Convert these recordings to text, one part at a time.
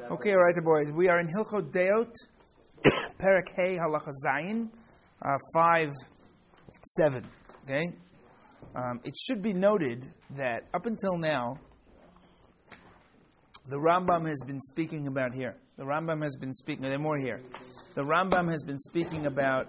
Okay, all right, boys. We are in Hilchot Deot, Perek Hey Halacha Zayin, 5-7. Okay, it should be noted that up until now, the Rambam has been speaking about here. The Rambam has been speaking. There are more here. The Rambam has been speaking about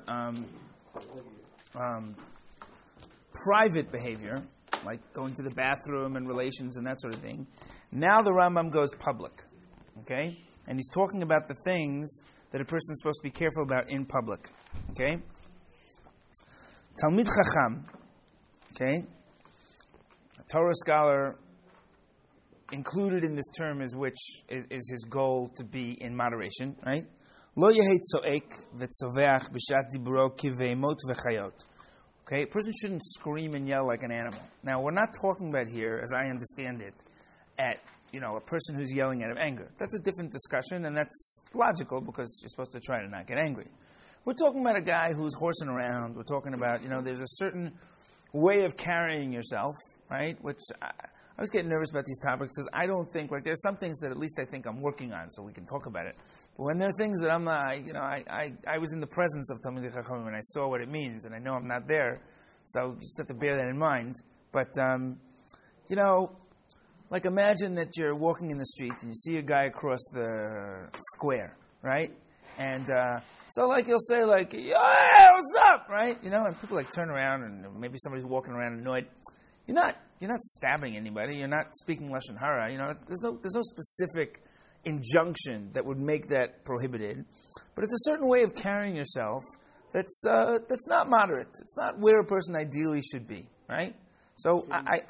private behavior, like going to the bathroom and relations and that sort of thing. Now the Rambam goes public. Okay? And he's talking about the things that a person is supposed to be careful about in public. Okay? Talmid Chacham, okay? A Torah scholar included in this term is his goal to be in moderation, right? Lo yehet so'ek v'tzoveach b'shat diburo kiveimot v'chayot. Okay? A person shouldn't scream and yell like an animal. Now, we're not talking about here, as I understand it, at a person who's yelling out of anger. That's a different discussion, and that's logical because you're supposed to try to not get angry. We're talking about a guy who's horsing around. We're talking about, there's a certain way of carrying yourself, right? Which I was getting nervous about these topics because I don't think, there's some things that at least I think I'm working on so we can talk about it. But when there are things that I'm not, I was in the presence of Talmidei Chachamim and I saw what it means, and I know I'm not there, so you just have to bear that in mind. But, imagine that you're walking in the street and you see a guy across the square, right? And you'll say, "Yeah, what's up?" Right? And people turn around and maybe somebody's walking around annoyed. You're not stabbing anybody. You're not speaking lashon hara. There's no specific injunction that would make that prohibited. But it's a certain way of carrying yourself that's not moderate. It's not where a person ideally should be, right? So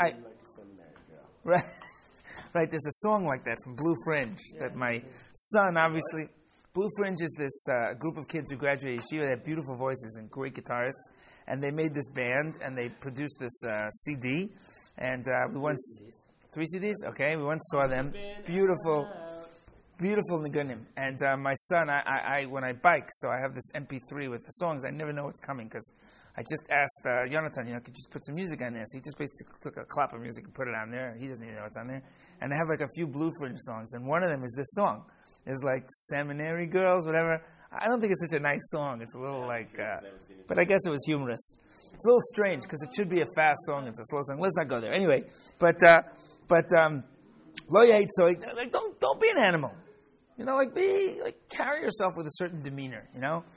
Right, there's a song like that from Blue Fringe that my son, obviously... Blue Fringe is this group of kids who graduated yeshiva. They have beautiful voices and great guitarists. And they made this band, and they produced this CD. And we once... 3 CDs? Okay, we once saw them. Beautiful nigunim. And my son, I when I bike, so I have this MP3 with the songs. I never know what's coming, because I just asked Jonathan, could you just put some music on there? So he just basically took a clap of music and put it on there. He doesn't even know what's on there. And I have a few Blue Fringe songs, and one of them is this song. It's Seminary Girls, whatever. I don't think it's such a nice song. It's a little but I guess it was humorous. It's a little strange, because it should be a fast song. It's a slow song. Let's not go there. Anyway, lo yait, so don't be an animal. Carry yourself with a certain demeanor,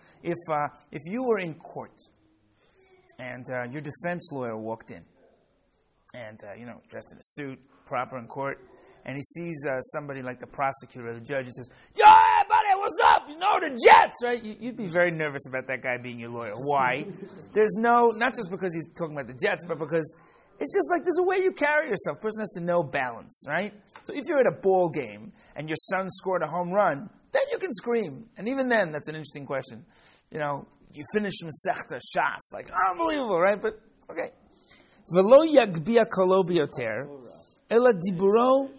If you were in court, and your defense lawyer walked in, and, dressed in a suit, proper in court, and he sees somebody like the prosecutor or the judge and says, "Yo, hey, buddy, what's up? The Jets," right? You'd be very nervous about that guy being your lawyer. Why? There's not just because he's talking about the Jets, but because it's just there's a way you carry yourself. A person has to know balance, right? So if you're at a ball game and your son scored a home run, then you can scream. And even then, that's an interesting question. You finish Masechta Shas, unbelievable, right? But, okay. V'lo yagbia kolo bioter, ela diburo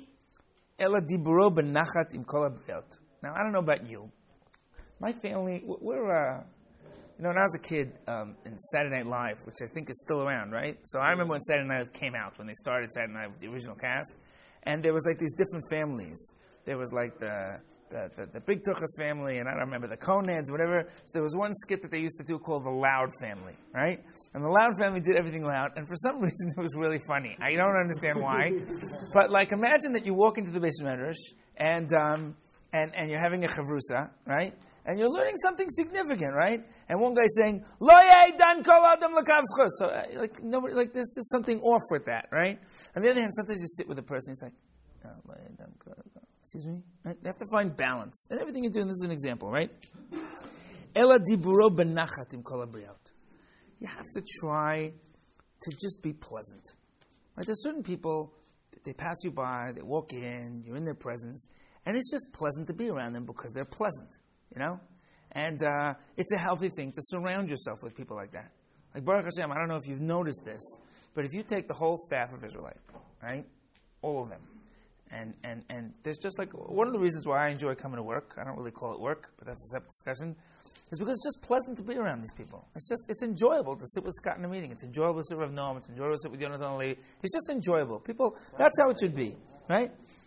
benachat im kol habriot. Now, I don't know about you. My family, we're, when I was a kid in Saturday Night Live, which I think is still around, right? So I remember when Saturday Night Live came out, when they started Saturday Night Live with the original cast, and there was these different families. There was the Big Tuchas family, and I don't remember the Coneheads, whatever. So there was one skit that they used to do called the Loud Family, right? And the Loud Family did everything loud, and for some reason it was really funny. I don't understand why, but imagine that you walk into the Beis Medrash and you're having a chavrusa, right? And you're learning something significant, right? And one guy's saying, "Lo dan kol adam lakav zchus." So nobody there's just something off with that, right? On the other hand, sometimes you sit with a person, he's like, "Lo dan kol adam." Excuse me? Right? You have to find balance. And everything you're doing, this is an example, right? Ela diburo benachat im kol habriot. You have to try to just be pleasant. Right? There's certain people, they pass you by, they walk in, you're in their presence, and it's just pleasant to be around them because they're pleasant, And it's a healthy thing to surround yourself with people like that. Baruch Hashem, I don't know if you've noticed this, but if you take the whole staff of Israelite, right? All of them, and there's just one of the reasons why I enjoy coming to work, I don't really call it work, but that's a separate discussion, is because it's just pleasant to be around these people. It's enjoyable to sit with Scott in a meeting. It's enjoyable to sit with Noam. It's enjoyable to sit with Jonathan Levi. It's just enjoyable. People, that's how it should be, right?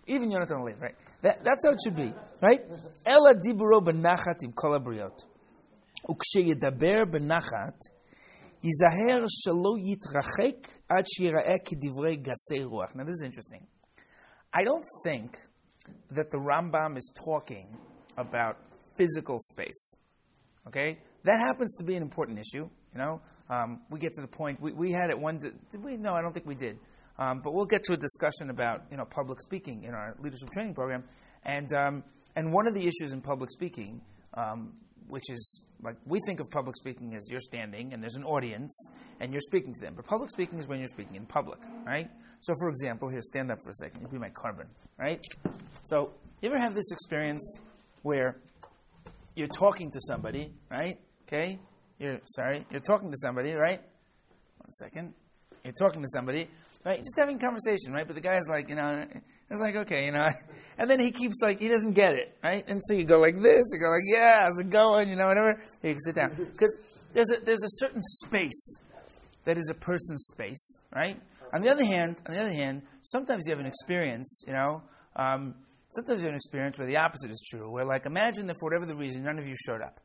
Even Yonatan Lev, right? That's how it should be, right? Ela diburo benachat im kol habriot. Uksheyedaber benachat, yizaher shelo yitrachek ad sheyira'eh kedivrei gasei ruach. Now this is interesting. I don't think that the Rambam is talking about physical space. Okay? That happens to be an important issue, you know. We get to the point, we had it one, did we? No, I don't think we did. But we'll get to a discussion about, you know, public speaking in our leadership training program. And one of the issues in public speaking, which is, like, we think of public speaking as you're standing and there's an audience and you're speaking to them. But public speaking is when you're speaking in public, right? So, for example, here, stand up for a second. You'll be my carbon, right? So, you ever have this experience where you're talking to somebody, right? Okay? You're talking to somebody, right? One second. You're talking to somebody, right? Just having a conversation, right? But the guy's like, you know, it's like, okay, you know. And then he keeps like, he doesn't get it, right? And so you go like this, you go like, yeah, how's it going? You know, whatever. Here, you can sit down. Because there's a certain space that is a person's space, right? On the other hand, sometimes you have an experience, you know, sometimes you have an experience where the opposite is true, where, like, imagine that for whatever the reason, none of you showed up.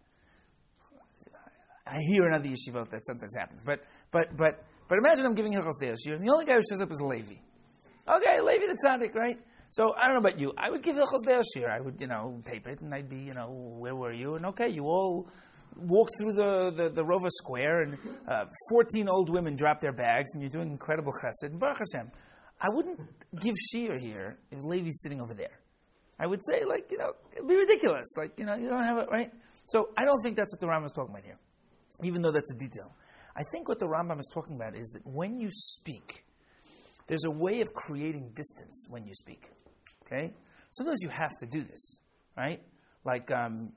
I hear in other yeshivot that sometimes happens. But imagine I'm giving Hilchos Deos Shir, and the only guy who shows up is Levi. Okay, Levi the tzaddik, right? So, I don't know about you. I would give Hilchos Deos Shir. I would, you know, tape it, and I'd be, you know, where were you? And okay, you all walk through the Rova Square, and 14 old women drop their bags, and you're doing incredible chesed. And Baruch Hashem, I wouldn't give Shir here if Levi's sitting over there. I would say, like, you know, it'd be ridiculous. Like, you know, you don't have it, right? So, I don't think that's what the Rambam is talking about here, even though that's a detail. I think what the Rambam is talking about is that when you speak, there's a way of creating distance when you speak. Okay? Sometimes you have to do this, right? Like,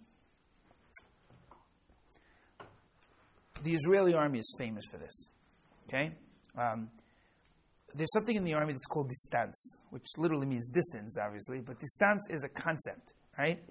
the Israeli army is famous for this. Okay? There's something in the army that's called distance, which literally means distance, obviously, but distance is a concept, right?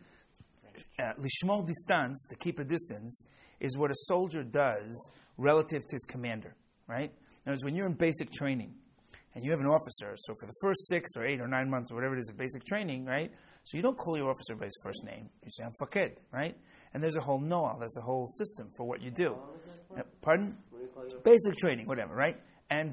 Lishmor distance, to keep a distance, is what a soldier does relative to his commander, right? In other words, when you're in basic training and you have an officer, so for the first 6 or 8 or 9 months or whatever it is of basic training, right? So you don't call your officer by his first name. You say, I'm Faked, right? And there's a whole noah, there's a whole system for what you do. Pardon? Basic training, whatever, right? And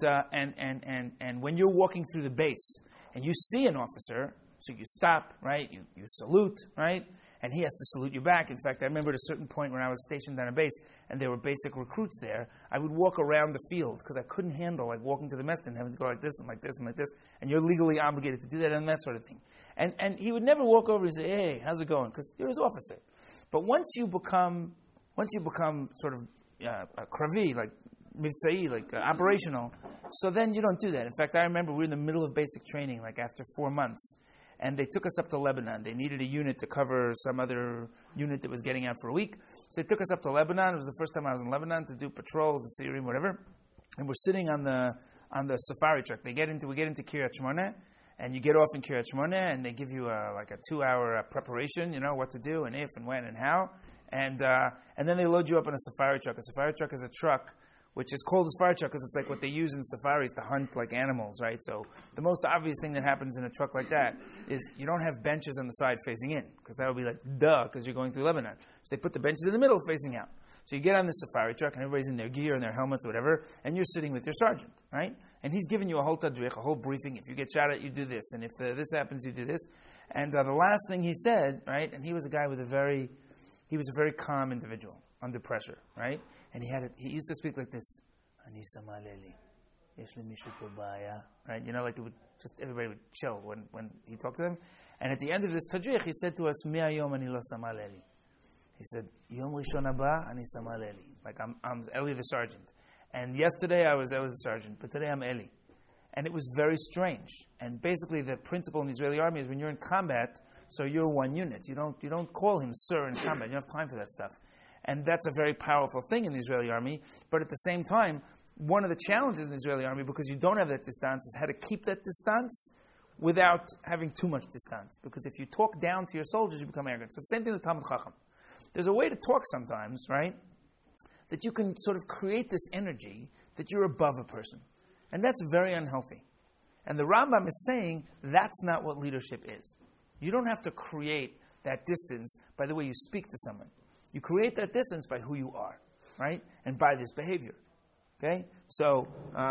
when you're walking through the base and you see an officer, so you stop, right? You salute, right? And he has to salute you back. In fact, I remember at a certain point when I was stationed on a base and there were basic recruits there, I would walk around the field because I couldn't handle like walking to the mess and having to go like this and like this and like this. And you're legally obligated to do that and that sort of thing. And he would never walk over and say, hey, how's it going? Because you're his officer. But once you become sort of a kravi, like mivtzai, like operational, so then you don't do that. In fact, I remember we were in the middle of basic training, like after 4 months, and they took us up to Lebanon. They needed a unit to cover some other unit that was getting out for a week. So they took us up to Lebanon. It was the first time I was in Lebanon to do patrols, the Syrian, whatever. And we're sitting on the safari truck. We get into Kiryat Shmona, and you get off in Kiryat Shmona, and they give you like a 2-hour preparation, you know, what to do, and if, and when, and how. And then they load you up on a safari truck. A safari truck is a truck which is called a safari truck because it's like what they use in safaris to hunt like animals, right? So the most obvious thing that happens in a truck like that is you don't have benches on the side facing in, because that would be like, duh, because you're going through Lebanon. So they put the benches in the middle facing out. So you get on this safari truck and everybody's in their gear and their helmets or whatever, and you're sitting with your sergeant, right? And he's giving you a whole tadrich, a whole briefing. If you get shot at, you do this. And if this happens, you do this. And the last thing he said, right, and he was a guy with a very calm individual under pressure, right? And he used to speak like this, Ani samaleli, yesh lemishu po baya, right? You know, like it would just, everybody would chill when he talked to them. And at the end of this tadrich, he said to us, Mi hayom ani lo samaleli. He said, Yom Rishon haba ani samaleli. Like I'm Eli the sergeant. And yesterday I was Eli the sergeant, but today I'm Eli. And it was very strange. And basically the principle in the Israeli army is when you're in combat, so you're one unit. You don't call him sir in combat. You don't have time for that stuff. And that's a very powerful thing in the Israeli army. But at the same time, one of the challenges in the Israeli army, because you don't have that distance, is how to keep that distance without having too much distance. Because if you talk down to your soldiers, you become arrogant. So the same thing with Talmud Chacham. There's a way to talk sometimes, right, that you can sort of create this energy that you're above a person. And that's very unhealthy. And the Rambam is saying that's not what leadership is. You don't have to create that distance by the way you speak to someone. You create that distance by who you are, right? And by this behavior. Okay? So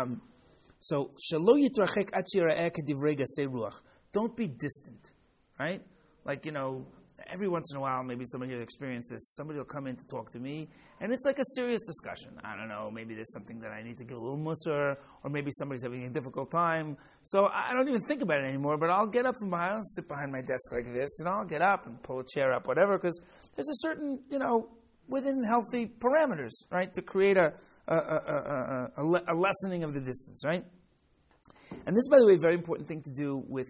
shelo yitrachek ad shira'eh kedivrei gasei ruach. Don't be distant, right? Like, every once in a while, maybe somebody here experienced this. Somebody will come in to talk to me, and it's like a serious discussion. I don't know, maybe there's something that I need to give a little musar, or maybe somebody's having a difficult time. So I don't even think about it anymore, but I'll get up from behind, I'll sit behind my desk like this, I'll get up and pull a chair up, whatever, because there's a certain, within healthy parameters, right, to create a lessening of the distance, right? And this, by the way, a very important thing to do with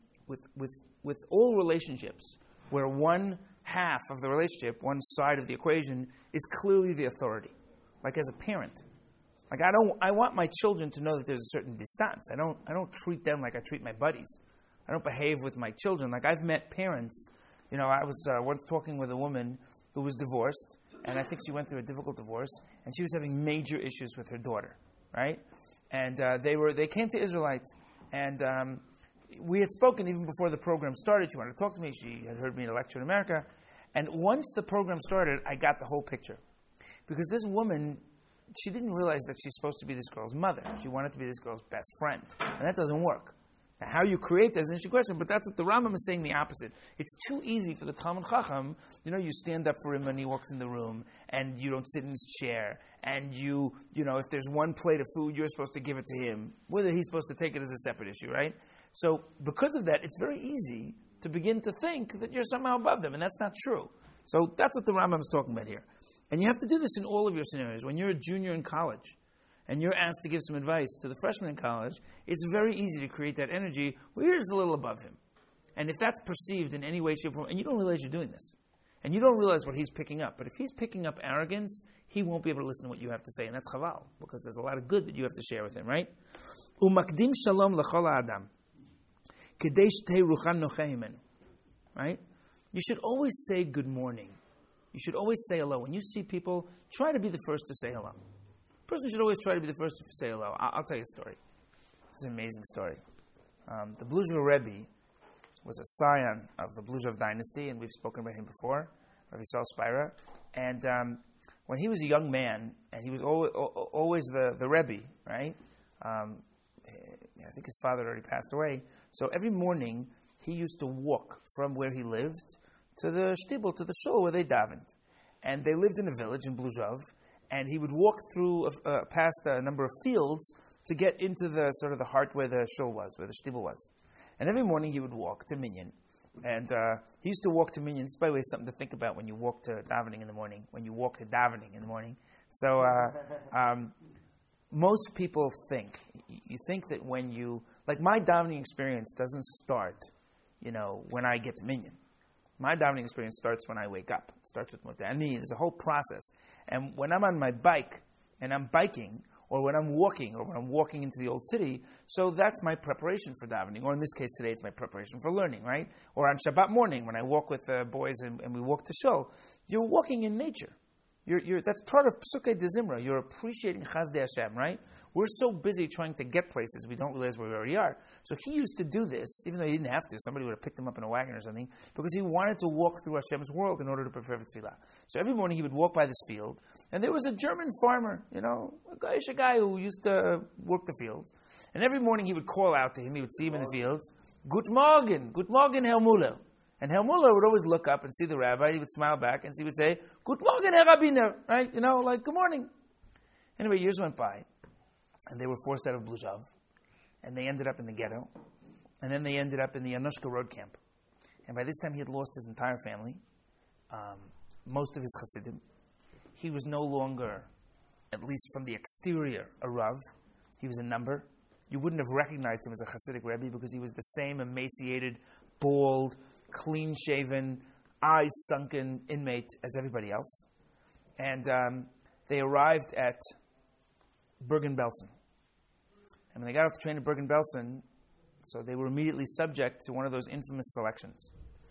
all relationships, where one half of the relationship, one side of the equation, is clearly the authority. Like as a parent. Like I want my children to know that there's a certain distance. I don't treat them like I treat my buddies. I don't behave with my children. Like I've met parents, I was once talking with a woman who was divorced, and I think she went through a difficult divorce, and she was having major issues with her daughter, right? And they came to Israelites, and we had spoken even before the program started. She wanted to talk to me. She had heard me in a lecture in America. And once the program started, I got the whole picture. Because this woman, she didn't realize that she's supposed to be this girl's mother. She wanted to be this girl's best friend. And that doesn't work. Now, how you create that is an interesting question, but that's what the Rambam is saying the opposite. It's too easy for the Talmud Chacham, you stand up for him when he walks in the room, and you don't sit in his chair, and if there's one plate of food, you're supposed to give it to him. Whether he's supposed to take it is a separate issue, right? So because of that, it's very easy to begin to think that you're somehow above them, and that's not true. So that's what the Rambam is talking about here. And you have to do this in all of your scenarios. When you're a junior in college, and you're asked to give some advice to the freshman in college, it's very easy to create that energy where you're just a little above him. And if that's perceived in any way, shape, or form, and you don't realize you're doing this, and you don't realize what he's picking up, but if he's picking up arrogance, he won't be able to listen to what you have to say, and that's chaval, because there's a lot of good that you have to share with him, right? Umakdim shalom l'chol ha'adam. Right? You should always say good morning. You should always say hello. When you see people, try to be the first to say hello. A person should always try to be the first to say hello. I'll tell you a story. It's an amazing story. The Bluzhev Rebbe was a scion of the Bluzhev dynasty, and we've spoken about him before, Rabbi Saul Spira. And when he was a young man, and he was always the Rebbe, right? I think his father already passed away. So every morning, he used to walk from where he lived to the shtibel, to the shul where they davened. And they lived in a village in Bluzhev, and he would walk through past a number of fields to get into the sort of the heart where the shul was, where the shtibel was. And every morning he would walk to Minyan. And he used to walk to Minyan. This, by the way, is something to think about when you walk to davening in the morning, So most people think, you think that when you, like my davening experience doesn't start, when I get to Minyan. My davening experience starts when I wake up. It starts with Mutani. There's a whole process. And when I'm on my bike, and I'm biking, or when I'm walking, or when I'm walking into the old city, so that's my preparation for davening. Or in this case today, it's my preparation for learning, right? Or on Shabbat morning, when I walk with the boys and we walk to shul, you're walking in nature. That's part of Psukei de Zimra. You're appreciating Chazdei Hashem, right? We're so busy trying to get places, we don't realize where we already are. So he used to do this, even though he didn't have to. Somebody would have picked him up in a wagon or something, because he wanted to walk through Hashem's world in order to prepare for Tefillah. So every morning he would walk by this field, and there was a German farmer, a guy who used to work the fields. And every morning he would call out to him, he would see him in the fields, Guten Morgen, Herr Muller. And Herr Muller would always look up and see the rabbi. He would smile back and he would say, Guten Morgen, Herr Rabbiner. Right? Like, good morning. Anyway, years went by. And they were forced out of Bluzhev. And they ended up in the ghetto. And then they ended up in the Anushka road camp. And by this time he had lost his entire family. Most of his Hasidim. He was no longer, at least from the exterior, a Rav. He was a number. You wouldn't have recognized him as a Hasidic Rebbe because he was the same emaciated, bald, clean-shaven, eyes-sunken inmate as everybody else. And they arrived at Bergen-Belsen. And when they got off the train at Bergen-Belsen, so they were immediately subject to one of those infamous selections.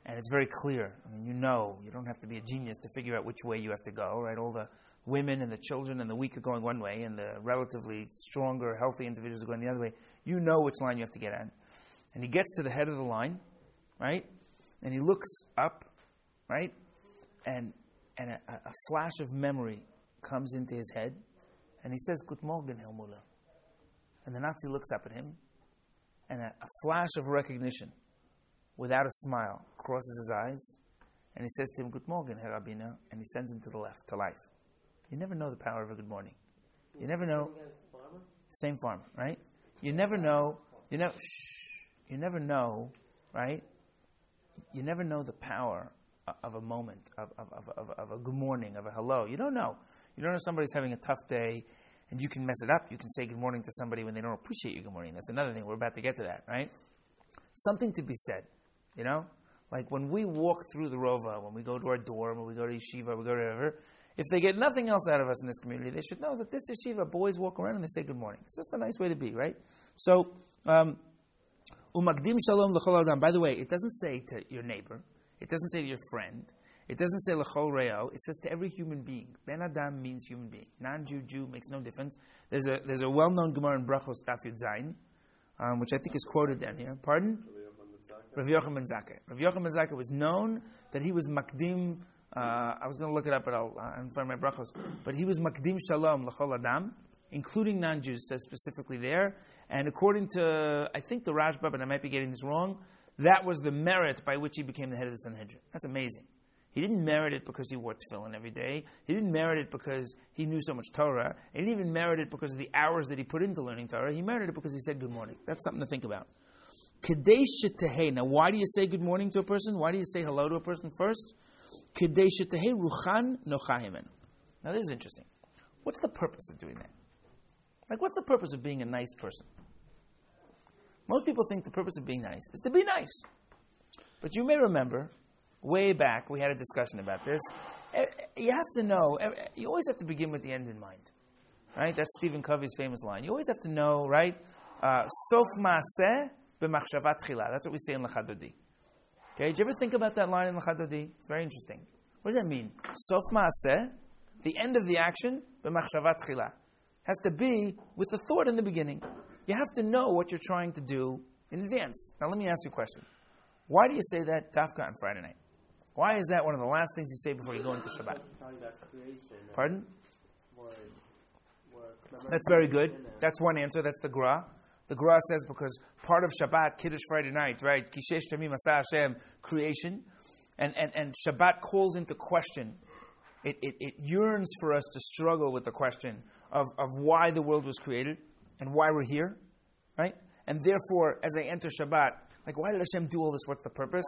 and it's very clear. I mean, you don't have to be a genius to figure out which way you have to go, right? All the women and the children and the weak are going one way, and the relatively stronger, healthy individuals are going the other way. You know which line you have to get on. And he gets to the head of the line, right? And he looks up, right? And a flash of memory comes into his head, and he says, "Guten Morgen, Herr Müller." And the Nazi looks up at him, and a flash of recognition, without a smile, crosses his eyes, and he says to him, "Guten Morgen, Herr Rabbiner," and he sends him to the left, to life. You never know the power of a good morning. You never know. Same farmer, right? You never know. You never know, right? You never know the power of a moment, of a good morning, of a hello. You don't know. You don't know somebody's having a tough day, and you can mess it up. You can say good morning to somebody when they don't appreciate your good morning. That's another thing. We're about to get to that, right? Something to be said, you know? Like when we walk through the Rova, when we go to our dorm, when we go to yeshiva, we go to whatever, if they get nothing else out of us in this community, they should know that this yeshiva, boys walk around and they say good morning. It's just a nice way to be, right? So, umagdim shalom l'chol adam. By the way, it doesn't say to your neighbor. It doesn't say to your friend. It doesn't say l'chol reo. It says to every human being. Ben adam means human being. Non-Jew, Jew makes no difference. There's a well-known Gemara in Brachos Daf Yud Zayin, which I think is quoted down here. Pardon? Rav Yochanan ben Zakkai. Rav Yochanan ben Zakkai was known that he was makdim. I was going to look it up, but I'll find my brachos. But he was makdim shalom l'chol adam, including non-Jews, says specifically there. And according to, I think the Rashba, but I might be getting this wrong, that was the merit by which he became the head of the Sanhedrin. That's amazing. He didn't merit it because he wore tefillin every day. He didn't merit it because he knew so much Torah. He didn't even merit it because of the hours that he put into learning Torah. He merited it because he said good morning. That's something to think about. Kedei shetehei. Now, why do you say good morning to a person? Why do you say hello to a person first? Kedei shetehei ruchan nochahimen. Now, this is interesting. What's the purpose of doing that? Like, what's the purpose of being a nice person? Most people think the purpose of being nice is to be nice. But you may remember, way back, we had a discussion about this. You have to know, you always have to begin with the end in mind. Right? That's Stephen Covey's famous line. You always have to know, right? Sof ma'aseh b'machshavat tchila. That's what we say in Lecha Dodi. Okay, did you ever think about that line in Lecha Dodi? It's very interesting. What does that mean? Sof ma'aseh, the end of the action, b'machshavat tchila. Has to be with the thought in the beginning. You have to know what you're trying to do in advance. Now let me ask you a question. Why do you say that dafka on Friday night? Why is that one of the last things you say before you go into Shabbat? Pardon? That's very good. That's one answer. That's the Gra. The Gra says because part of Shabbat, Kiddush Friday night, right? Kishesh Tamim Asa Hashem, creation. And Shabbat calls into question. It yearns for us to struggle with the question of why the world was created and why we're here, right? And therefore, as I enter Shabbat, like, why did Hashem do all this? What's the purpose?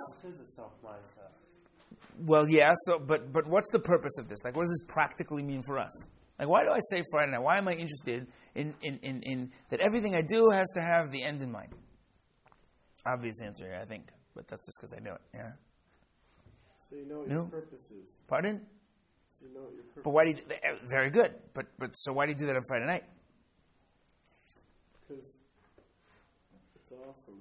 Well, yeah. So, but what's the purpose of this? Like, what does this practically mean for us? Like, why do I say Friday night? Why am I interested in that everything I do has to have the end in mind? Obvious answer here, I think, but that's just because I know it. Yeah. So you know what your purpose is. Pardon? So you know what your purpose. But why do you? Very good. But so why do you do that on Friday night? Because it's awesome.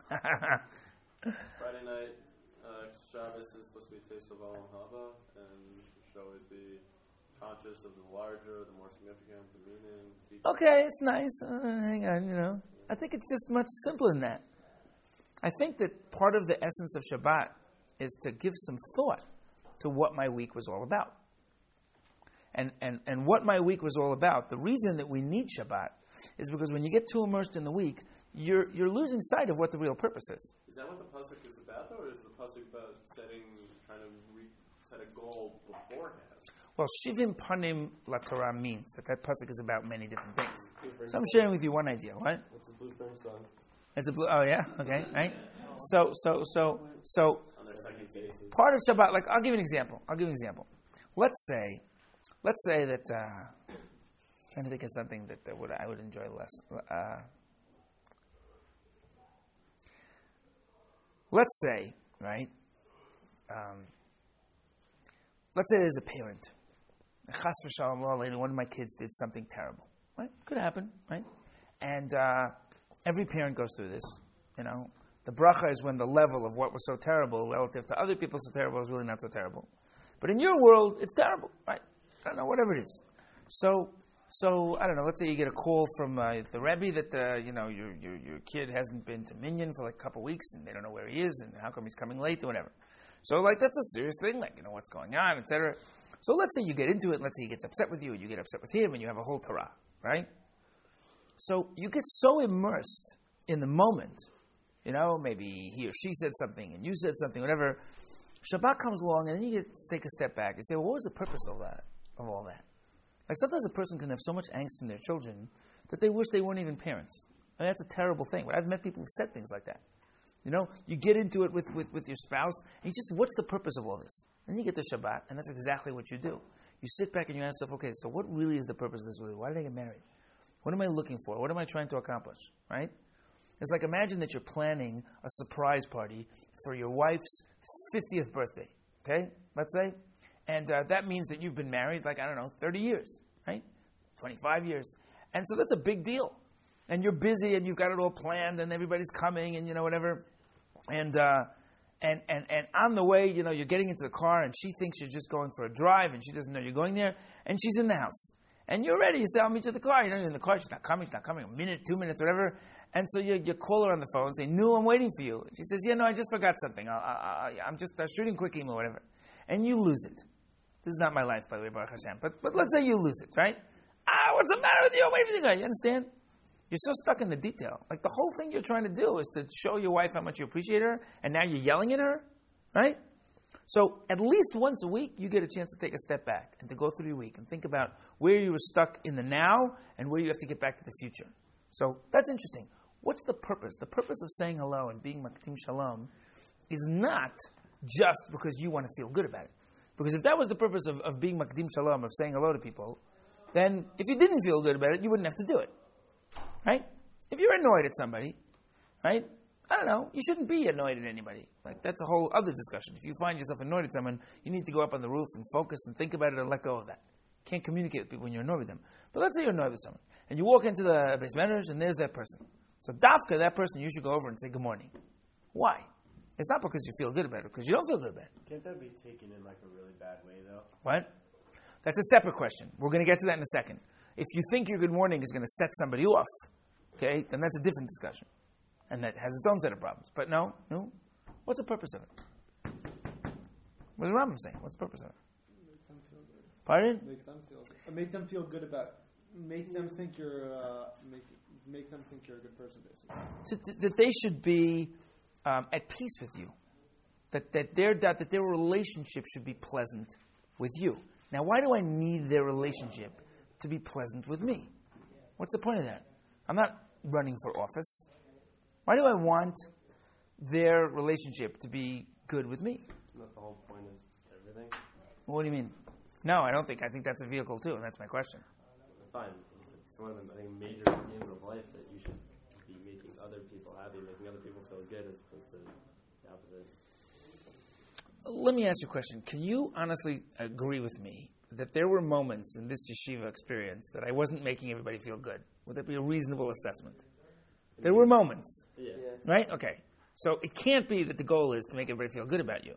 Friday night, Shabbos is supposed to be a taste of Olam Haba, and you should always be conscious of the larger, the more significant, the meaning. Okay, it's nice. Hang on, I think it's just much simpler than that. I think that part of the essence of Shabbat is to give some thought to what my week was all about. And what my week was all about, the reason that we need Shabbat is because when you get too immersed in the week, you're losing sight of what the real purpose is. Is that what the pasuk is about, though, or is the pasuk about trying to set a goal beforehand? Well, Shivim Panim La Torah means that pasuk is about many different things. So I'm sharing with you one idea. What? It's a Blueprint song. It's a blue. Oh yeah. Okay. Right. So. On their second basis. Part of Shabbat. Like, I'll give you an example. Let's say that. Trying to think of something that I would enjoy less. Let's say, right? Let's say there's a parent. Chas v'shalom lo aleinu, one of my kids did something terrible. Right? Could happen, right? And every parent goes through this. The The bracha is when the level of what was so terrible relative to other people so terrible is really not so terrible. But in your world, it's terrible, right? I don't know, whatever it is. So I don't know. Let's say you get a call from the Rebbe that your kid hasn't been to Minyan for like a couple weeks, and they don't know where he is, and how come he's coming late or whatever. So that's a serious thing, what's going on, etc. So let's say you get into it. Let's say he gets upset with you, and you get upset with him, and you have a whole Torah, right? So you get so immersed in the moment. Maybe he or she said something, and you said something, whatever. Shabbat comes along, and then you get to take a step back and say, well, what was the purpose of all that? Like sometimes a person can have so much angst in their children that they wish they weren't even parents. I mean, that's a terrible thing. But I've met people who've said things like that. You get into it with your spouse, and what's the purpose of all this? Then you get to Shabbat, and that's exactly what you do. You sit back and you ask yourself, okay, so what really is the purpose of this? Why did I get married? What am I looking for? What am I trying to accomplish? Right? It's like imagine that you're planning a surprise party for your wife's 50th birthday, okay, let's say. And that means that you've been married, 30 years, right? 25 years. And so that's a big deal. And you're busy and you've got it all planned and everybody's coming and, whatever. And on the way, you're getting into the car and she thinks you're just going for a drive and she doesn't know you're going there. And she's in the house. And you're ready. You say, I'll meet you at the car. You're in the car. She's not coming, a minute, 2 minutes, whatever. And so you call her on the phone and say, no, I'm waiting for you. She says, I just forgot something. I'm just shooting quick email, whatever. And you lose it. This is not my life, by the way, Baruch Hashem. But let's say you lose it, right? What's the matter with you? I'm waiting for the guy. You understand? You're so stuck in the detail. Like the whole thing you're trying to do is to show your wife how much you appreciate her, and now you're yelling at her, right? So at least once a week, you get a chance to take a step back and to go through your week and think about where you were stuck in the now and where you have to get back to the future. So that's interesting. What's the purpose? The purpose of saying hello and being Makdim Shalom is not just because you want to feel good about it. Because if that was the purpose of being Makdim Shalom, of saying hello to people, then if you didn't feel good about it, you wouldn't have to do it. Right? If you're annoyed at somebody, right? I don't know, you shouldn't be annoyed at anybody. That's a whole other discussion. If you find yourself annoyed at someone, you need to go up on the roof and focus and think about it and let go of that. You can't communicate with people when you're annoyed with them. But let's say you're annoyed with someone, and you walk into the base manners, and there's that person. So dafka, that person, you should go over and say good morning. Why? It's not because you feel good about it, because you don't feel good about it. Can't that be taken in a really bad way, though? What? That's a separate question. We're going to get to that in a second. If you think your good morning is going to set somebody off, okay, then that's a different discussion. And that has its own set of problems. But no. What's the purpose of it? What does Rambam say? What's the purpose of it? Make them feel good. Pardon? Make them feel good. Make them feel good about it. Make them think you're make them think you're a good person, basically. So that they should be at peace with you. That their relationship should be pleasant with you. Now, why do I need their relationship to be pleasant with me? What's the point of that? I'm not running for office. Why do I want their relationship to be good with me? Isn't that the whole point of everything? What do you mean? No, I don't think. I think that's a vehicle too, and that's my question. Fine. It's one of the major themes of life that you should be making other people happy, making other people feel good as opposed to the opposite. Let me ask you a question. Can you honestly agree with me that there were moments in this yeshiva experience that I wasn't making everybody feel good? Would that be a reasonable assessment? There were moments. Yeah. Right? Okay. So it can't be that the goal is to make everybody feel good about you.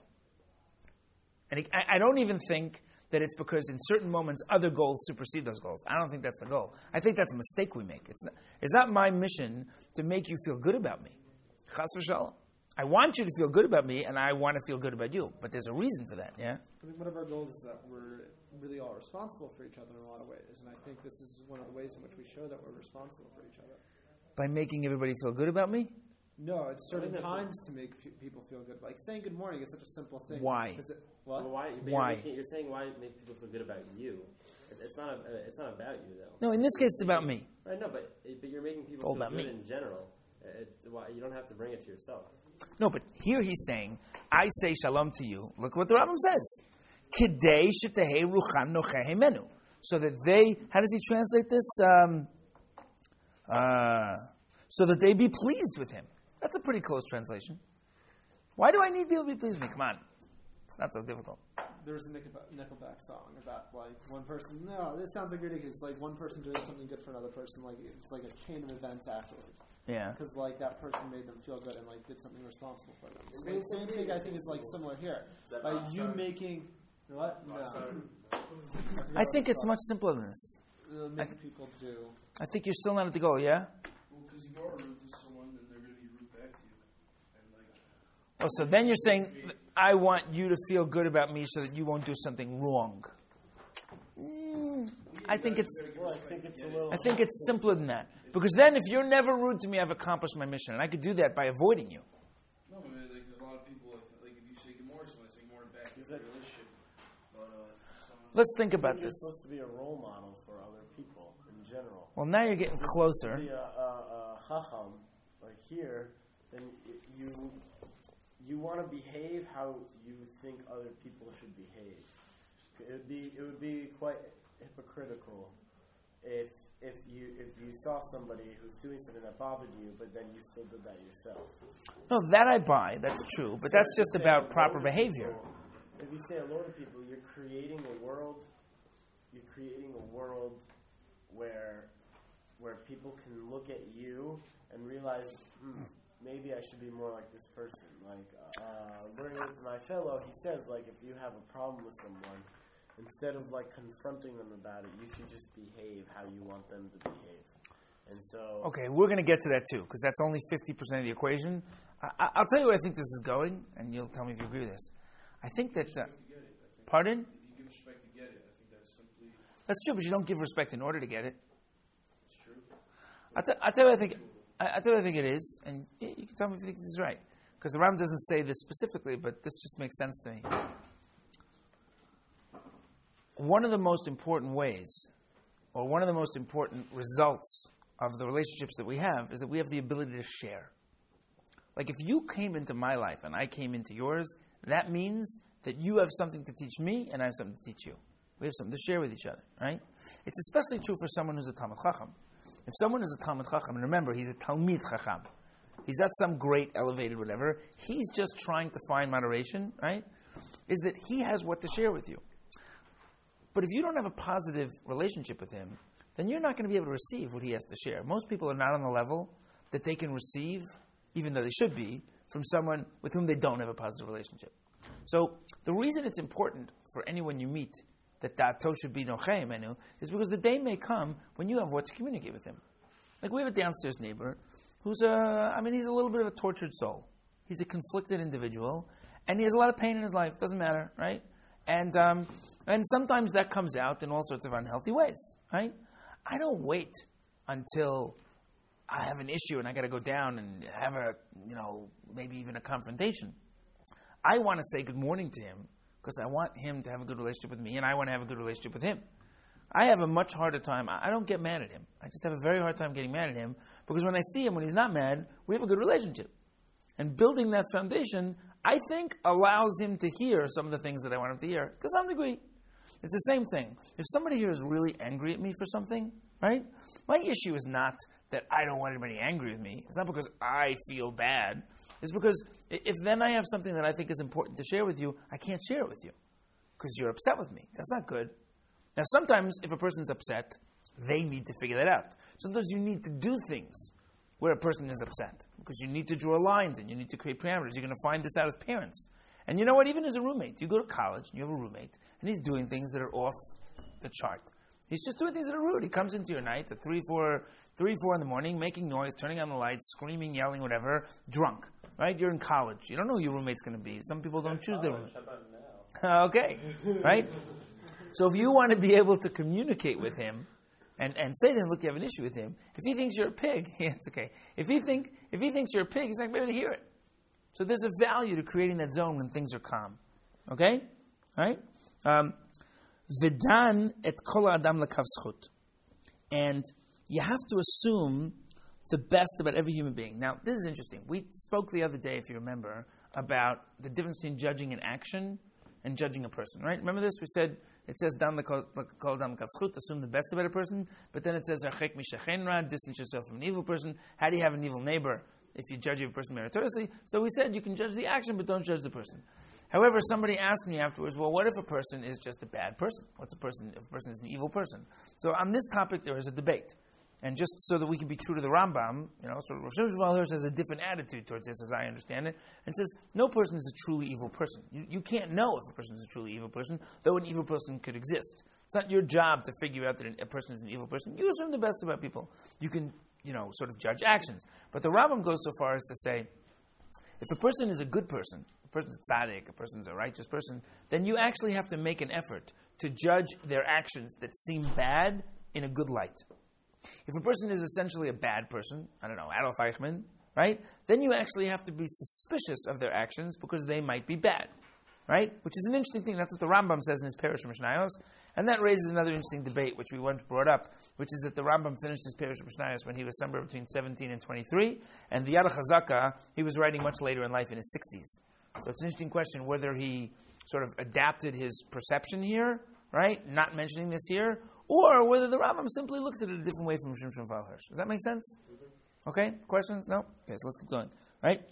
And I don't even think that it's because in certain moments other goals supersede those goals. I don't think that's the goal. I think that's a mistake we make. It's not my mission to make you feel good about me. Chas v'shalom. I want you to feel good about me, and I want to feel good about you. But there's a reason for that, yeah? I think one of our goals is that we're really all responsible for each other in a lot of ways. And I think this is one of the ways in which we show that we're responsible for each other. By making everybody feel good about me? No, it's certain times to make people feel good. Like saying good morning is such a simple thing. Why? Well, why? Why? You're saying why make people feel good about you? It's not about you though. No, in this case, it's about me. Right? No, but you're making people All feel about good me. in general. You don't have to bring it to yourself. No, but here he's saying, I say shalom to you. Look what the Rambam says. Kidei shetehei ruchan nocheh menu. So that they, how does he translate this? So that they be pleased with him. That's a pretty close translation. Why do I need people to be pleased with me? Come on. It's not so difficult. There's a Nickelback song about one person. No, this sounds like ridiculous. Like one person doing something good for another person. Like it's like a chain of events afterwards. Yeah. because like that person made them feel good and like did something responsible for them. So, like, same thing I think is like similar here. that By rock you star? making what? No. I think it's much simpler than this. Making people do. I think you're still not at the goal, yeah? Well, because you are rude to someone, then they're going to be rude back to you. And like, Oh, so then you're saying, I want you to feel good about me so that you won't do something wrong. I think it's Well, I think it's a little. I think it's simpler than that. Because then if you're never rude to me, I've accomplished my mission. And I could do that by avoiding you. no, but like, there's a lot of people, like if you say good morning to someone, say good morning back, it's a relationship. But, someone, Let's think about You're this. supposed to be a role model for other people in general. Well, now you're getting closer. Be a chacham, like here, then you want to behave how you think other people should behave. It would be quite hypocritical if you saw somebody who's doing something that bothered you, but then you still did that yourself. No, that I buy. That's true. But that's just about proper behavior. If you say hello to people, you're creating a world. You're creating a world where people can look at you and realize, maybe I should be more like this person. Like learning with my fellow, he says, like if you have a problem with someone, instead of like confronting them about it, you should just behave how you want them to behave. And so, Okay, we're going to get to that too, because that's only 50% of the equation. I'll tell you where I think this is going, and you'll tell me if you agree with this. I think that... pardon? if you give respect to get it, I think that's simply, That's true, but you don't give respect in order to get it. it's true. I'll tell you what I think it is, and you can tell me if you think this is right. Because the Rambam doesn't say this specifically, but this just makes sense to me. One of the most important ways, or one of the most important results of the relationships that we have is that we have the ability to share. Like if you came into my life and I came into yours, that means that you have something to teach me and I have something to teach you. We have something to share with each other, right? It's especially true for someone who's a Talmid Chacham. If someone is a Talmid Chacham, and remember, he's a Talmid Chacham. He's not some great, elevated whatever. He's just trying to find moderation, right? Is that he has what to share with you. But if you don't have a positive relationship with him, then you're not going to be able to receive what he has to share. Most people are not on the level that they can receive, even though they should be, from someone with whom they don't have a positive relationship. So the reason it's important for anyone you meet that da'ato should be nochei menu is because the day may come when you have what to communicate with him. Like we have a downstairs neighbor who's he's a little bit of a tortured soul. He's a conflicted individual, and he has a lot of pain in his life. Doesn't matter, right? And sometimes that comes out in all sorts of unhealthy ways, right? I don't wait until I have an issue and I got to go down and have maybe even a confrontation. I want to say good morning to him because I want him to have a good relationship with me and I want to have a good relationship with him. I have a much harder time. I don't get mad at him. I just have a very hard time getting mad at him because when I see him when he's not mad, we have a good relationship. And building that foundation, I think, allows him to hear some of the things that I want him to hear to some degree. It's the same thing. If somebody here is really angry at me for something, right? My issue is not that I don't want anybody angry with me. It's not because I feel bad. It's because if then I have something that I think is important to share with you, I can't share it with you because you're upset with me. That's not good. Now, sometimes if a person's upset, they need to figure that out. Sometimes you need to do things where a person is upset because you need to draw lines and you need to create parameters. You're going to find this out as parents. And you know what? Even as a roommate, you go to college and you have a roommate and he's doing things that are off the chart. He's just doing things that are rude. He comes into your night at 3, 4 in the morning, making noise, turning on the lights, screaming, yelling, whatever, drunk. Right? You're in college. You don't know who your roommate's going to be. Some people don't choose their roommate. How about now? Okay. Right? So if you want to be able to communicate with him and say to him, look, you have an issue with him. If he thinks you're a pig, yeah, it's okay. If he thinks you're a pig, he's not going to be able to hear it. So there's a value to creating that zone when things are calm. Okay? All right? V'dan et kol adam lekav zchut. And you have to assume the best about every human being. Now, this is interesting. We spoke the other day, if you remember, about the difference between judging an action and judging a person, right? Remember this? We said, it says, Dan lekol adam lekav zchut, assume the best about a person, but then it says, Rachek mishachen ra, distance yourself from an evil person. How do you have an evil neighbor if you judge a person meritoriously? So we said, you can judge the action, but don't judge the person. However, somebody asked me afterwards, well, what if a person is just a bad person? What's a person if a person is an evil person? So on this topic, there is a debate. and just so that we can be true to the Rambam, so Rosh Hashanah Hirsch has a different attitude towards this, as I understand it, and says no person is a truly evil person. You can't know if a person is a truly evil person, though an evil person could exist. It's not your job to figure out that a person is an evil person. You assume the best about people. You can, sort of judge actions. But the Rambam goes so far as to say, if a person is a good person, a person's a tzaddik, a person's a righteous person, then you actually have to make an effort to judge their actions that seem bad in a good light. If a person is essentially a bad person, I don't know, Adolf Eichmann, right? Then you actually have to be suspicious of their actions because they might be bad, right? Which is an interesting thing. That's what the Rambam says in his Perush Mishnayos. And that raises another interesting debate, which we once brought up, which is that the Rambam finished his Perush Mishnayos when he was somewhere between 17 and 23, and the Yad HaChazaka, he was writing much later in life in his 60s. So it's an interesting question whether he sort of adapted his perception here, right? Not mentioning this here, or whether the Rambam simply looks at it a different way from Shimshon Hirsch. Does that make sense? Okay? Questions? No? Okay, so let's keep going. Right?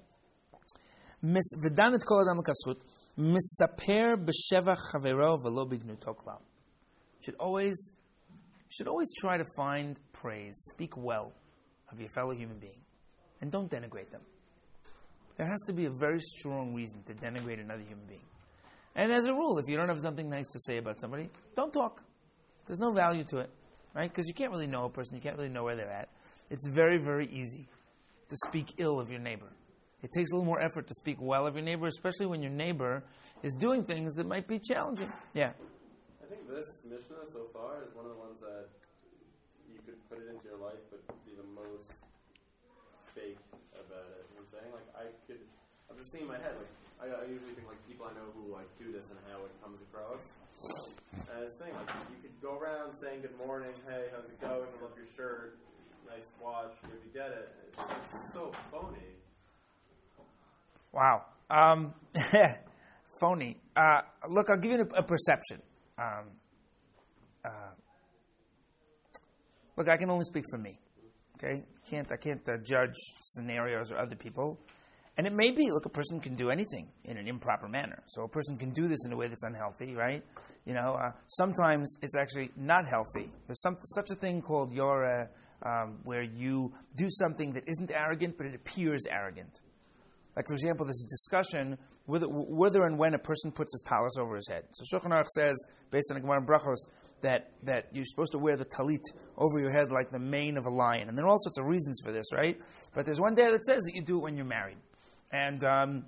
V'danet kol adam l'kavzchut misaper b'shevach chavero v'lo b'gnuto klal. Should always try to find praise, speak well of your fellow human being, and don't denigrate them. There has to be a very strong reason to denigrate another human being. And as a rule, if you don't have something nice to say about somebody, don't talk. There's no value to it, right? Because you can't really know a person, you can't really know where they're at. It's very, very easy to speak ill of your neighbor. It takes a little more effort to speak well of your neighbor, especially when your neighbor is doing things that might be challenging. Yeah. I think this Mishnah so far is one of the ones that you could put it into your life, but be the most fake about it. You know what I'm saying? I'm just seeing in my head, I usually think people I know who do this and how it comes across. And it's thing, you could go around saying good morning, hey, how's it going? I love your shirt, nice watch, where'd you get it? It's so phony. Wow. Phony. Look, I'll give you a perception. Look, I can only speak for me. Okay? I can't judge scenarios or other people. And it may be, look, a person can do anything in an improper manner. So a person can do this in a way that's unhealthy, right? Sometimes it's actually not healthy. There's such a thing called yora, where you do something that isn't arrogant, but it appears arrogant. Like, for example, there's a discussion whether and when a person puts his talis over his head. So Shulchan Aruch says, based on the Gemara Brachos, that you're supposed to wear the talit over your head like the mane of a lion. And there are all sorts of reasons for this, right? But there's one day that says that you do it when you're married. And,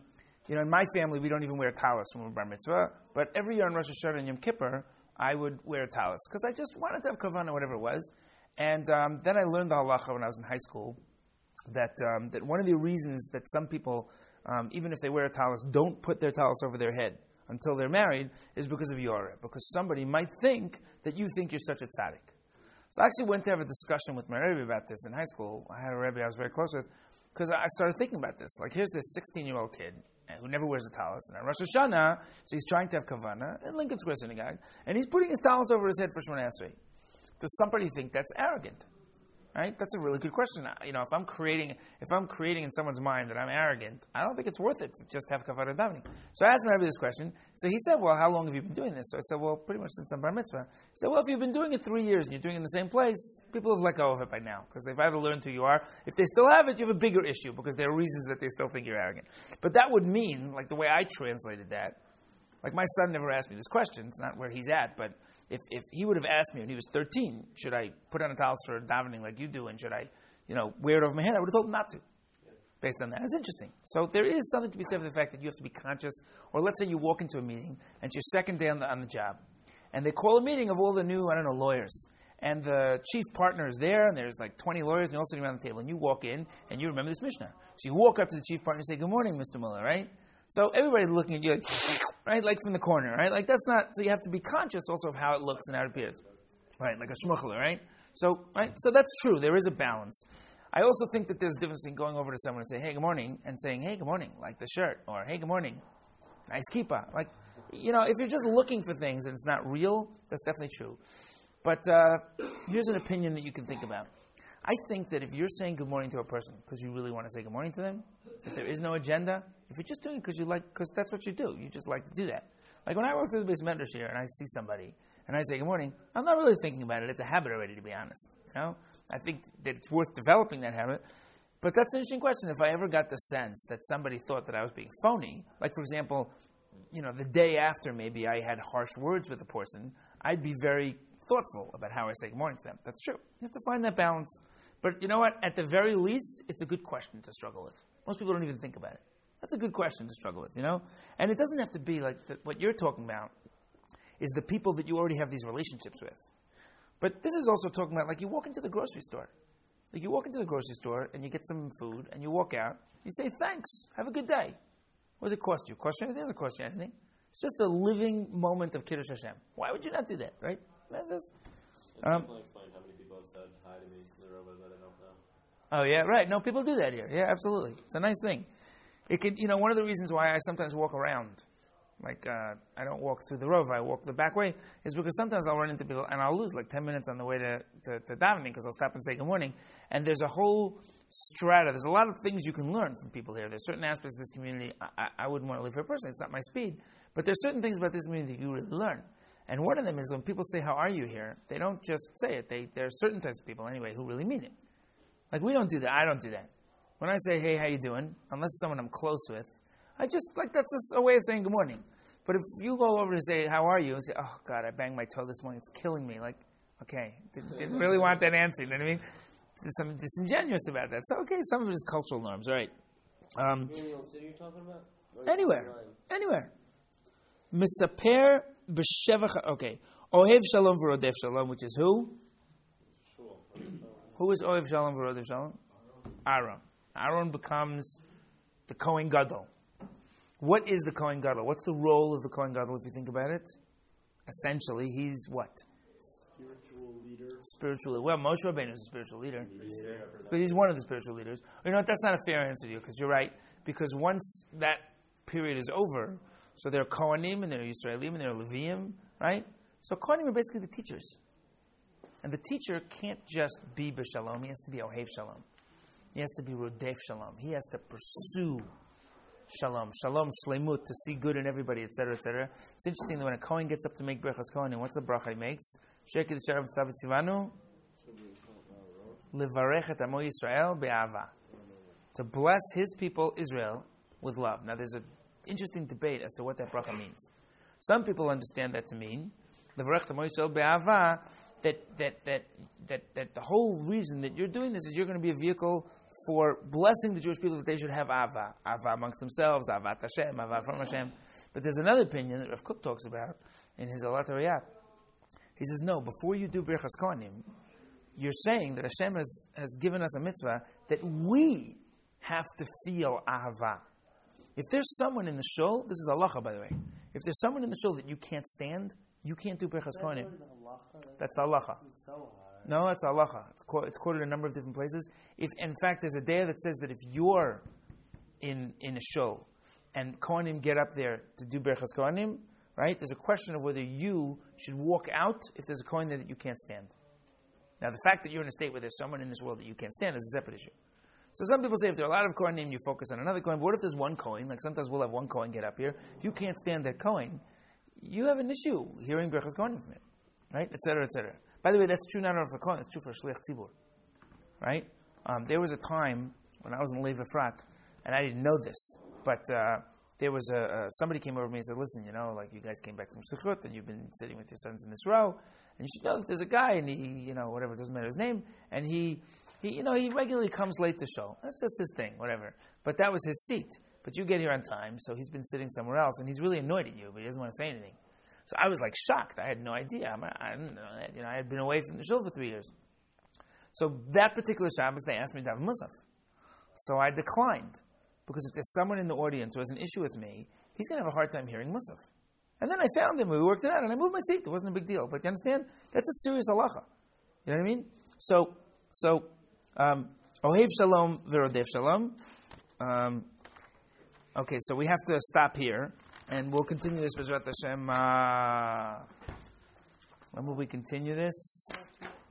in my family, we don't even wear talis when we're bar mitzvah. But every year on Rosh Hashanah and Yom Kippur, I would wear a talis. Because I just wanted to have kavanah, whatever it was. And then I learned the halacha when I was in high school, that one of the reasons that some people, even if they wear a talis, don't put their talis over their head until they're married is because of yoreh. Because somebody might think that you think you're such a tzaddik. So I actually went to have a discussion with my rebbe about this in high school. I had a rebbe I was very close with, because I started thinking about this. Like, here's this 16-year-old kid who never wears a talis, and on Rosh Hashanah, so he's trying to have kavanah in Lincoln Square Synagogue, and he's putting his talis over his head for Shmoneh Esrei. Does somebody think that's arrogant? Right? That's a really good question. If I'm creating in someone's mind that I'm arrogant, I don't think it's worth it to just have kavanah davening. So I asked my Rebbe this question. So he said, well, how long have you been doing this? So I said, well, pretty much since I'm bar mitzvah. He said, well, if you've been doing it 3 years and you're doing it in the same place, people have let go of it by now because they've either learned who you are. If they still have it, you have a bigger issue because there are reasons that they still think you're arrogant. But that would mean, like the way I translated that, like my son never asked me this question. It's not where he's at, but if he would have asked me when he was 13, should I put on a talis for davening like you do, and should I, wear it over my head, I would have told him not to. Based on that, it's interesting. So there is something to be said for the fact that you have to be conscious. Or let's say you walk into a meeting and it's your second day on the job, and they call a meeting of all the new lawyers, and the chief partner is there, and there's like 20 lawyers, and they're all sitting around the table, and you walk in and you remember this Mishnah. So you walk up to the chief partner and say, "Good morning, Mr. Muller," right? So everybody's looking at you like, right, like from the corner, right? Like that's not, so you have to be conscious also of how it looks and how it appears. Right, like a shmuchler, right? So that's true. There is a balance. I also think that there's a difference in going over to someone and saying, "Hey, good morning," and saying, "Hey, good morning," like the shirt, or "Hey, good morning, nice kippah." Like, if you're just looking for things and it's not real, that's definitely true. But here's an opinion that you can think about. I think that if you're saying good morning to a person because you really want to say good morning to them, if there is no agenda, if you're just doing it because that's what you do, you just like to do that. Like when I walk through the base medrash here and I see somebody and I say good morning, I'm not really thinking about it. It's a habit already, to be honest. I think that it's worth developing that habit. But that's an interesting question. If I ever got the sense that somebody thought that I was being phony, like for example, the day after maybe I had harsh words with a person, I'd be very thoughtful about how I say good morning to them. That's true. You have to find that balance. But you know what? At the very least, it's a good question to struggle with. Most people don't even think about it. That's a good question to struggle with, And it doesn't have to be like what you're talking about is the people that you already have these relationships with. But this is also talking about like you walk into the grocery store. Like you walk into the grocery store and you get some food and you walk out. You say, thanks. Have a good day. What does it cost you? Cost you anything? It doesn't cost you anything. It's just a living moment of Kiddush Hashem. Why would you not do that, right? That's just... definitely explain how many people have said hi to me in the road that I don't know. Oh, yeah, right. No, people do that here. Yeah, absolutely. It's a nice thing. It could, one of the reasons why I sometimes walk around, like I don't walk through the Rov, I walk the back way, is because sometimes I'll run into people and I'll lose like 10 minutes on the way to davening because I'll stop and say good morning. And there's a whole strata. There's a lot of things you can learn from people here. There's certain aspects of this community I wouldn't want to live here personally. It's not my speed. But there's certain things about this community you really learn. And one of them is when people say, how are you here? They don't just say it. There are certain types of people anyway who really mean it. Like we don't do that. I don't do that. When I say, hey, how you doing? Unless it's someone I'm close with, I just, that's just a way of saying good morning. But if you go over and say, how are you? And say, oh, God, I banged my toe this morning. It's killing me. Like, okay, didn't really want that answer. You know what I mean? There's something disingenuous about that. So, okay, some of it is cultural norms, right? Any old city you're talking about? Anywhere. Misaper b'shevach, okay. Ohev shalom v'rodef shalom, which is who? Who is Ohev shalom v'rodef shalom? Aaron. Aaron becomes the Kohen Gadol. What is the Kohen Gadol? What's the role of the Kohen Gadol if you think about it? Essentially, he's what? Spiritual leader. Well, Moshe Rabbeinu is a spiritual leader. But he's one of the spiritual leaders. You know what? That's not a fair answer to you because you're right. Because once that period is over, so there are Kohanim and there are Yisraelim and there are Leviim, right? So Kohanim are basically the teachers. And the teacher can't just be b'shalom. He has to be Ohev Shalom. He has to be Rodef Shalom. He has to pursue Shalom. Shalom, Shlemut, to see good in everybody, etc., etc. It's interesting that when a Kohen gets up to make Brachas Kohanim, what's the bracha he makes? Shekid Sharab Stavit Sivanu Levarech et Amo Yisrael be'ava. To bless his people, Israel, with love. Now there's an interesting debate as to what that bracha means. Some people understand that to mean Levarech et Amo Yisrael be'ava, that the whole reason that you're doing this is you're going to be a vehicle for blessing the Jewish people that they should have Ava amongst themselves, Avat Hashem, Ava from Hashem. But there's another opinion that Rav Kook talks about in his Alat Ariyat. He says, no, before you do Birchas Kohanim, you're saying that Hashem has given us a mitzvah that we have to feel Ahava. If there's someone in the shul, this is halacha by the way, if there's someone in the shul that you can't stand, you can't do Birchas Kohanim. That's the halacha. No, it's halacha. It's quoted in a number of different places. If in fact there's a day that says that if you're in a shul and Kohanim get up there to do Birchas Kohanim, right? There's a question of whether you should walk out if there's a Kohen there that you can't stand. Now the fact that you're in a state where there's someone in this world that you can't stand is a separate issue. So some people say if there are a lot of Kohanim, you focus on another Kohen. But what if there's one Kohen? Like sometimes we'll have one Kohen get up here. If you can't stand that Kohen, you have an issue hearing Birchas Kohanim from him. Right? Etc., etc. By the way, that's true not only for Kohen, it's true for Shliach Tzibur. Right? There was a time when I was in Lev Efrat, and I didn't know this, but there was somebody came over to me and said, listen, like you guys came back from Slichut, and you've been sitting with your sons in this row, and you should know that there's a guy, and he, whatever, it doesn't matter his name, and he regularly comes late to show. That's just his thing, whatever. But that was his seat. But you get here on time, so he's been sitting somewhere else, and he's really annoyed at you, but he doesn't want to say anything. So I was like shocked. I had no idea. I didn't know that. I had been away from the shul for 3 years. So that particular Shabbos, they asked me to have Musaf. So I declined. Because if there's someone in the audience who has an issue with me, he's going to have a hard time hearing Musaf. And then I found him, we worked it out, and I moved my seat. It wasn't a big deal. But you understand? That's a serious halacha. You know what I mean? So Ohev Shalom v'rodef Shalom. Okay, so we have to stop here. And we'll continue this, B'ezrat Hashem. When will we continue this?